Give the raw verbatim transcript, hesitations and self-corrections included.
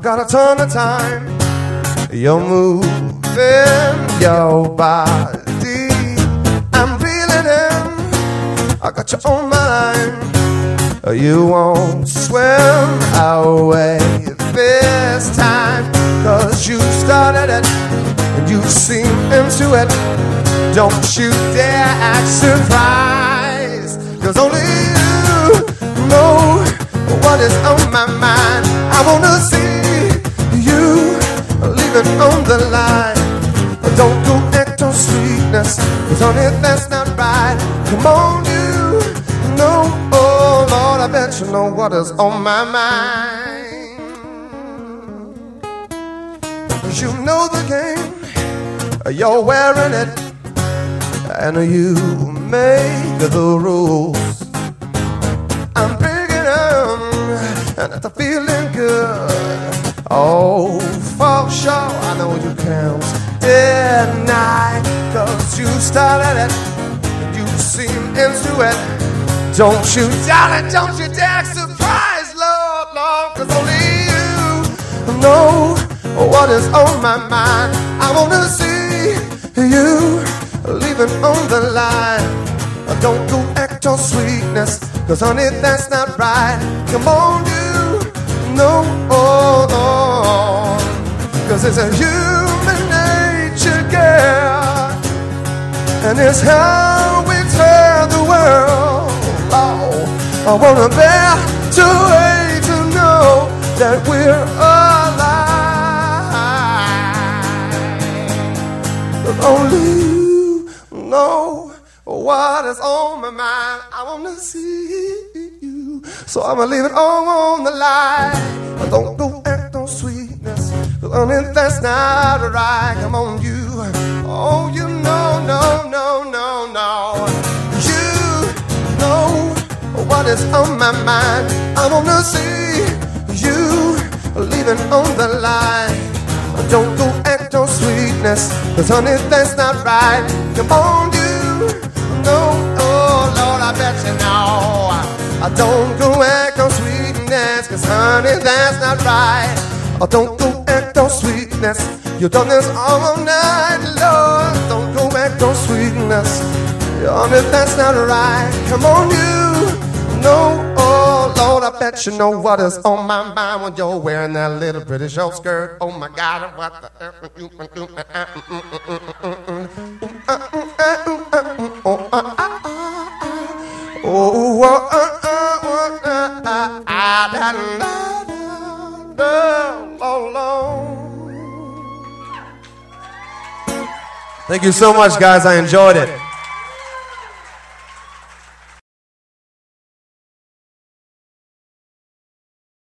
got a ton of time. You're moving your body, I'm feeling it. I got you on my line. You won't swim away this time, 'cause you started it and you seem into it. Don't you dare act surprised, 'cause only you know what is on my mind. I wanna see you leaving on the line. Don't go act on sweetness, 'cause honey, that's not right. Come on, you know, oh Lord, I bet you know what is on my mind. You know the game, you're wearing it, and you make the rules. I'm picking up, and it's feeling good. Oh, for sure, I know you can't deny, 'cause you started it, and you seem into it. Don't you doubt it, don't you dare surprise, Lord, Lord, 'cause only you know what is on my mind. I wanna see you leaving on the line. Don't go act on sweetness, 'cause honey, that's not right. Come on, you know, oh Lord, 'cause it's a human nature, girl, and it's how we turn the world. Oh, I wanna bear to wait to know that we're alive. But only you know what is on my mind. I wanna see you, so I'ma leave it all on the line. Don't go act on sweetness, 'cause honey, that's not right. Come on, you, oh, you know, no, no, no, no. You know what is on my mind. I wanna see you leaving on the line. Don't go act on sweetness, 'cause honey, that's not right. Come on, you know, oh Lord, I bet you know. I don't go act on sweetness, 'cause honey, that's not right. I don't go act on sweetness. You've done this all night, Lord. Don't go act on sweetness. Honey, that's not right. Come on, you know, oh Lord, I bet you know what is on my mind when you're wearing that little pretty short skirt. Oh my God, what the oh, uh, uh, uh, uh, thank you so much, guys. I enjoyed it.